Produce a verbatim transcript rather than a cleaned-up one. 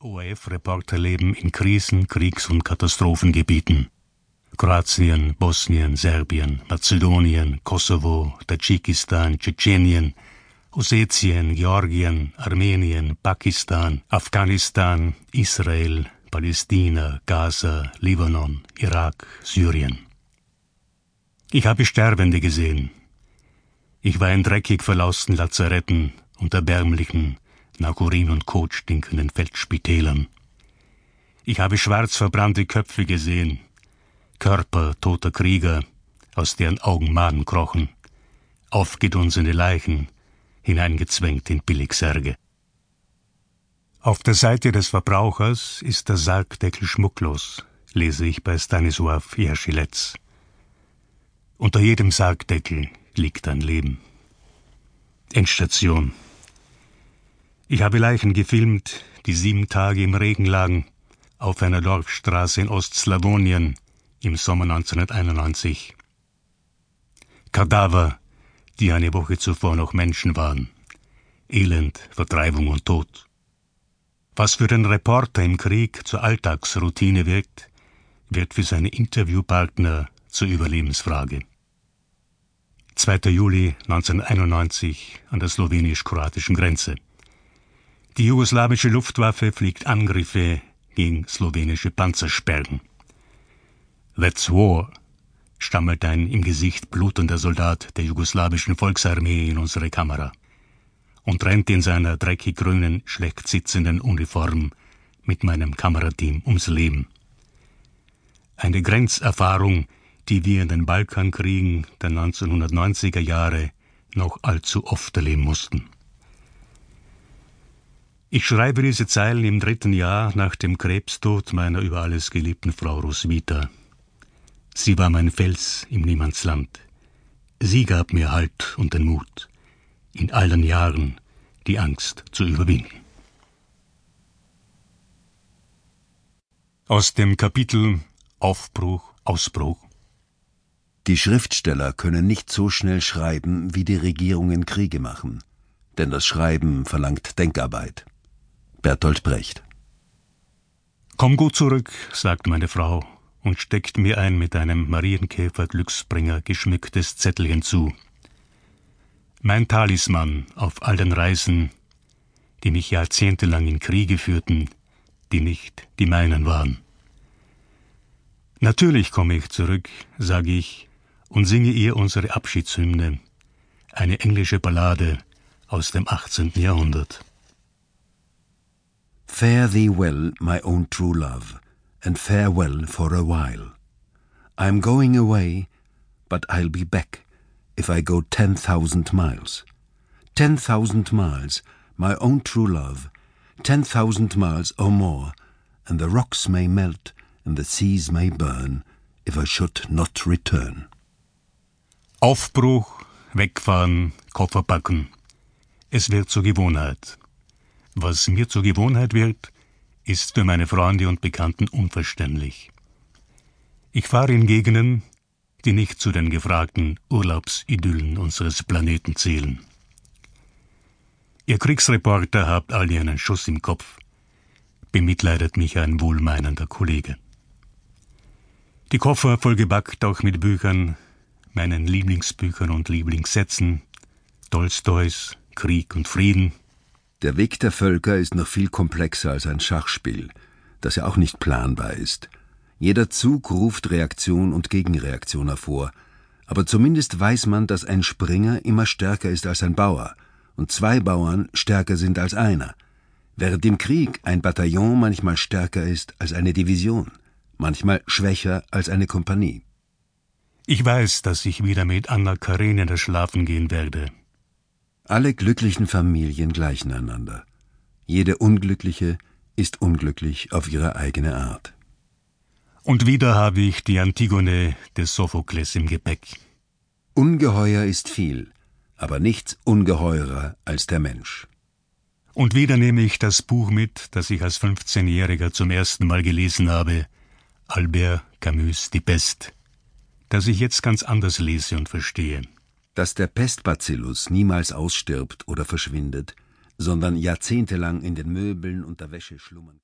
O R F-Reporterleben in Krisen-, Kriegs- und Katastrophengebieten. Kroatien, Bosnien, Serbien, Mazedonien, Kosovo, Tadschikistan, Tschetschenien, Ossetien, Georgien, Armenien, Pakistan, Afghanistan, Israel, Palästina, Gaza, Libanon, Irak, Syrien. Ich habe Sterbende gesehen. Ich war in dreckig verlausten Lazaretten und erbärmlichen, nach Urin und Kot stinkenden Feldspitälern. Ich habe schwarz verbrannte Köpfe gesehen, Körper toter Krieger, aus deren Augen Maden krochen, aufgedunsene Leichen, hineingezwängt in Billigsärge. Auf der Seite des Verbrauchers ist der Sargdeckel schmucklos, lese ich bei Stanisław Jerschilets. Unter jedem Sargdeckel liegt ein Leben. Endstation. Ich habe Leichen gefilmt, die sieben Tage im Regen lagen, auf einer Dorfstraße in Ostslawonien im Sommer neunzehnhunderteinundneunzig. Kadaver, die eine Woche zuvor noch Menschen waren. Elend, Vertreibung und Tod. Was für den Reporter im Krieg zur Alltagsroutine wirkt, wird für seine Interviewpartner zur Überlebensfrage. zweiter Juli neunzehnhunderteinundneunzig an der slowenisch-kroatischen Grenze. Die jugoslawische Luftwaffe fliegt Angriffe gegen slowenische Panzersperren. That's war, stammelt ein im Gesicht blutender Soldat der jugoslawischen Volksarmee in unsere Kamera und rennt in seiner dreckig grünen, schlecht sitzenden Uniform mit meinem Kamerateam ums Leben. Eine Grenzerfahrung, die wir in den Balkankriegen der neunzehnhundertneunziger Jahre noch allzu oft erleben mussten. Ich schreibe diese Zeilen im dritten Jahr nach dem Krebstod meiner über alles geliebten Frau Roswitha. Sie war mein Fels im Niemandsland. Sie gab mir Halt und den Mut, in all den Jahren die Angst zu überwinden. Aus dem Kapitel Aufbruch, Ausbruch. Die Schriftsteller können nicht so schnell schreiben, wie die Regierungen Kriege machen, denn das Schreiben verlangt Denkarbeit. Bertolt Brecht. Komm gut zurück, sagt meine Frau und steckt mir ein mit einem Marienkäfer-Glücksbringer geschmücktes Zettelchen zu. Mein Talisman auf all den Reisen, die mich jahrzehntelang in Kriege führten, die nicht die meinen waren. Natürlich komme ich zurück, sage ich, und singe ihr unsere Abschiedshymne, eine englische Ballade aus dem achtzehnten Jahrhundert. Fare thee well, my own true love, and farewell for a while. I'm going away, but I'll be back if I go ten thousand miles. Ten thousand miles, my own true love, ten thousand miles or more, and the rocks may melt and the seas may burn, if I should not return. Aufbruch, wegfahren, Koffer packen. Es wird zur Gewohnheit. Was mir zur Gewohnheit wird, ist für meine Freunde und Bekannten unverständlich. Ich fahre in Gegenden, die nicht zu den gefragten Urlaubsidyllen unseres Planeten zählen. Ihr Kriegsreporter habt alle einen Schuss im Kopf, bemitleidet mich ein wohlmeinender Kollege. Die Koffer vollgepackt auch mit Büchern, meinen Lieblingsbüchern und Lieblingssätzen, Tolstois Krieg und Frieden. Der Weg der Völker ist noch viel komplexer als ein Schachspiel, das ja auch nicht planbar ist. Jeder Zug ruft Reaktion und Gegenreaktion hervor, aber zumindest weiß man, dass ein Springer immer stärker ist als ein Bauer und zwei Bauern stärker sind als einer, während im Krieg ein Bataillon manchmal stärker ist als eine Division, manchmal schwächer als eine Kompanie. Ich weiß, dass ich wieder mit Anna Karenina schlafen gehen werde. Alle glücklichen Familien gleichen einander. Jede unglückliche ist unglücklich auf ihre eigene Art. Und wieder habe ich die Antigone des Sophokles im Gepäck. Ungeheuer ist viel, aber nichts ungeheurer als der Mensch. Und wieder nehme ich das Buch mit, das ich als fünfzehnjähriger zum ersten Mal gelesen habe, Albert Camus' Die Pest, das ich jetzt ganz anders lese und verstehe. Dass der Pestbacillus niemals ausstirbt oder verschwindet, sondern jahrzehntelang in den Möbeln und der Wäsche schlummern kann.